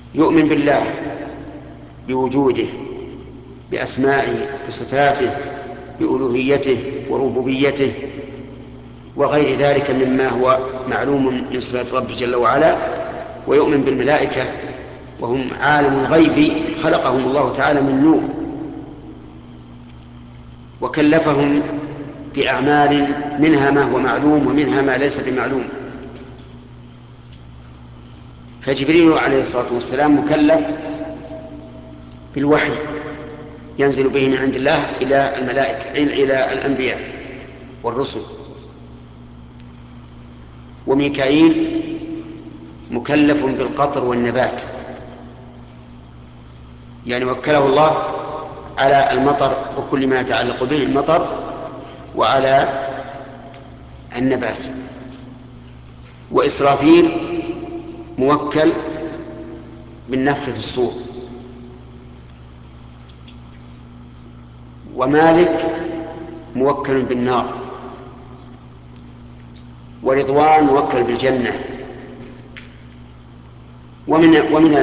يؤمن بالله بوجوده، بأسمائه، بصفاته، بألوهيته وربوبيته وغير ذلك مما هو معلوم من صفات ربه جل وعلا. ويؤمن بالملائكة وهم عالم الغيب خلقهم الله تعالى من نور، وكلفهم بأعمال منها ما هو معلوم ومنها ما ليس بمعلوم. فجبريل عليه الصلاة والسلام مكلف بالوحي ينزل به من عند الله إلى الملائكة، إلى الأنبياء والرسل. وميكائيل مكلف بالقطر والنبات، يعني وكله الله على المطر وكل ما يتعلق به المطر وعلى النبات. وإسرافيل موكل بالنفخ في الصور. ومالك موكل بالنار. ورضوان موكل بالجنة. ومن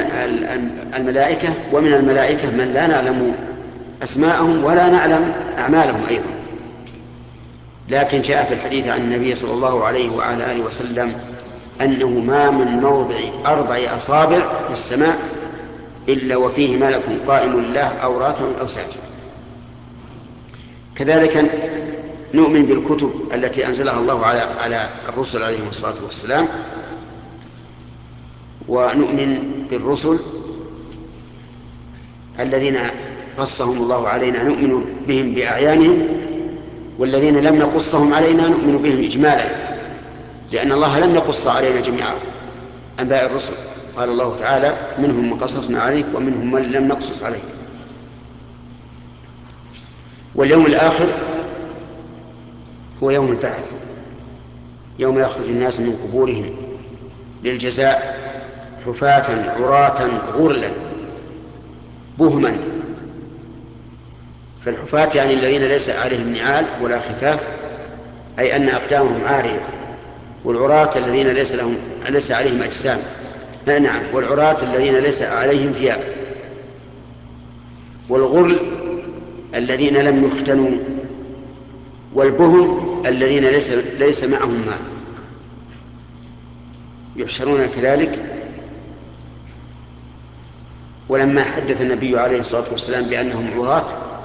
الملائكة من لا نعلم أسماءهم ولا نعلم أعمالهم أيضا، لكن جاء في الحديث عن النبي صلى الله عليه وعلى آله وسلم أنه ما من موضع 4 أصابع في السماء إلا وفيه ملك قائم لله أو راكع أو ساجد. كذلك نؤمن بالكتب التي أنزلها الله على الرسل عليهم الصلاة والسلام. ونؤمن بالرسل الذين قصهم الله علينا نؤمن بهم بأعيانهم، والذين لم نقصهم علينا نؤمن بهم إجمالا، لأن الله لم يقص علينا جميع أنباء الرسل. قال الله تعالى: منهم من قصصنا عليك ومنهم من لم نقصص عليك. واليوم الآخر هو يوم البعث، يوم يخرج الناس من قبورهم للجزاء حفاة عراة غرلا بهما. فالحفاة يعني الذين ليس عليهم نعال ولا خفاف، أي أن أقدامهم عارية. والعراة الذين ليس عليهم أجسام، نعم، والعراة الذين ليس عليهم ثياب. والغرل الذين لم يختنوا. والبهم الذين ليس معهم ماء. يحشرون كذلك. ولما حدث النبي عليه الصلاة والسلام بأنهم عراة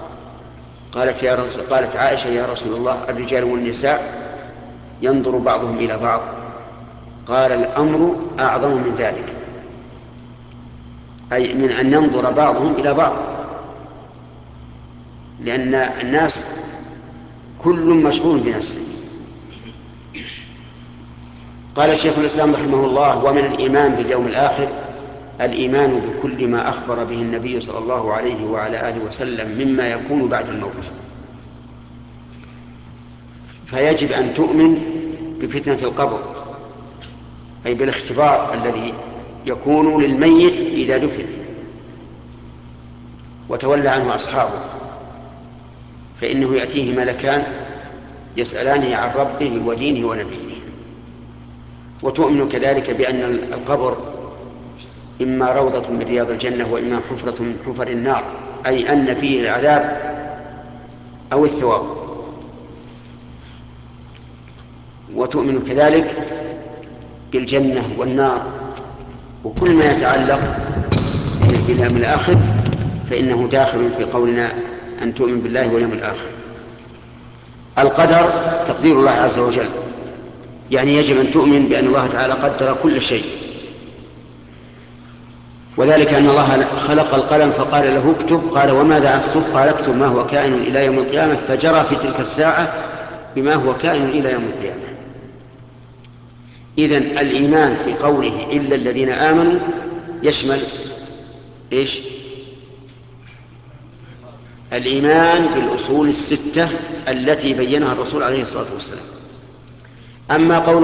قالت عائشة: يا رسول الله، الرجال والنساء ينظر بعضهم إلى بعض. قال: الأمر أعظم من ذلك، أي من أن ينظر بعضهم إلى بعض، لأن الناس كل مشغول بنفسه. قال شيخ الإسلام رحمه الله: ومن الإيمان باليوم الآخر الإيمان بكل ما أخبر به النبي صلى الله عليه وعلى آله وسلم مما يكون بعد الموت. فيجب أن تؤمن بفتنة القبر، أي بالاختبار الذي يكون للميت إذا دفن وتولى عنه أصحابه، فإنه يأتيه ملكان يسألانه عن ربه ودينه ونبيه. وتؤمن كذلك بأن القبر إما روضة من رياض الجنة وإما حفرة من حفر النار، أي أن فيه العذاب أو الثواب. وتؤمن كذلك بالجنة والنار وكل ما يتعلق باليوم الآخر، فإنه داخل في قولنا أن تؤمن بالله واليوم الآخر. القدر تقدير الله عز وجل، يعني يجب أن تؤمن بأن الله تعالى قدر كل شيء، وذلك أن الله خلق القلم فقال له اكتب، قال: وماذا أكتب؟ قال: اكتب ما هو كائن إلى يوم القيامة، فجرى في تلك الساعة بما هو كائن إلى يوم القيامة. إذن الإيمان في قوله إلا الذين آمنوا يشمل إيش؟ الإيمان بالأصول 6 التي بينها الرسول عليه الصلاة والسلام. أما قول